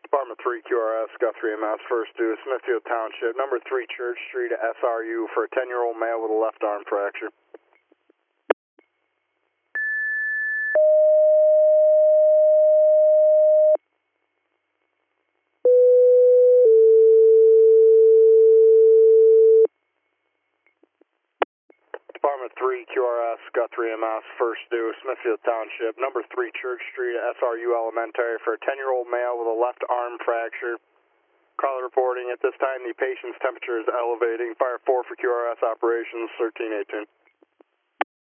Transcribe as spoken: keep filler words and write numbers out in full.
Department three Q R S, Guthrie M S, first due, Smithfield Township, number three Church Street, S R U for a ten-year-old male with a left arm fracture. Department three Q R S, Guthrie M S, first due, Smithfield Township, number three Church Street, S R U Elementary for a ten-year-old male with a left arm fracture. Caller reporting at this time the patient's temperature is elevating. Fire four for Q R S operations, thirteen eighteen.